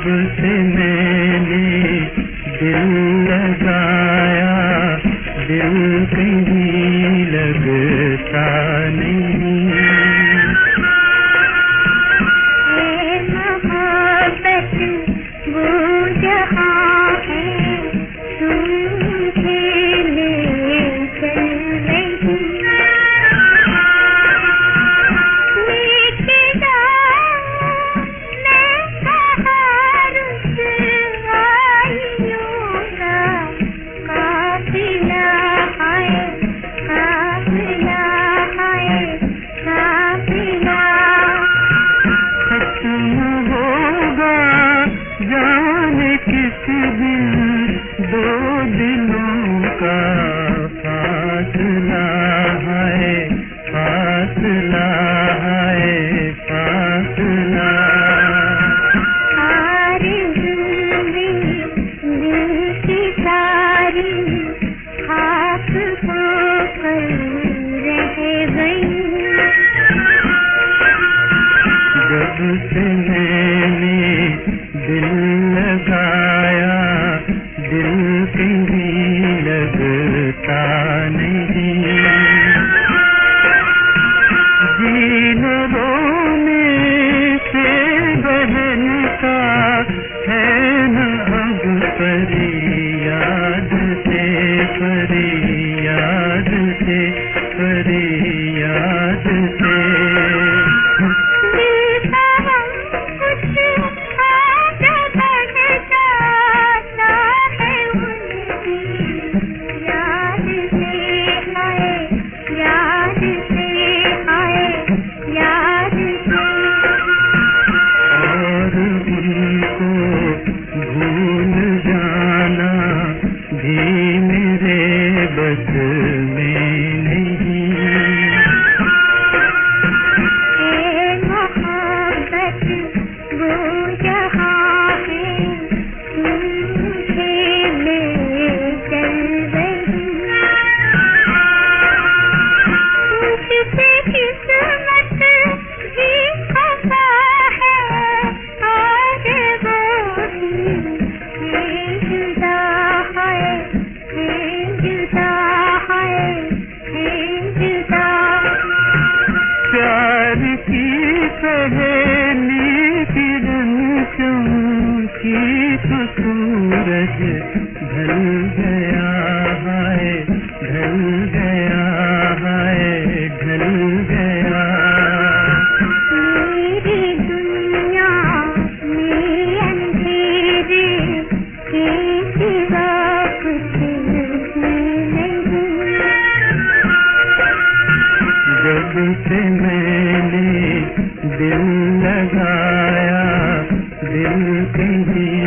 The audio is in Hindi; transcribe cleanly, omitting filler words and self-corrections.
जब से मैंने दिल लगाया, दिल कहीं लगता नहीं। ये मोहब्बत वो जहाँ है तुझे ले चल रही। दो दिलों का फासला है, फासला है, फासला। आरज़ू में दिल की सारी खाक होकर रह गई। जब से मैंने दिल लगाया, दिल कहीं लगता नहीं। जीने रोने से बहलता है न अब फरियाद से, फरियाद से, फरियाद से। भूल जाना भी मेरे बस में नहीं। ये मोहब्बत वो जहाँ है तुझे ले चल रही। तुझसे किस्मत भी खफा है और वो भी जुदा है, जुदा है, जुदा। प्यार की पहली किरण चमकी तो सूरज ढल गया है, ढल गया है, ढल गया। मेरी दुनिया में अंधेरे के सिवा कुछ नहीं। जब से मैंने दिल लगाया, दिल कहीं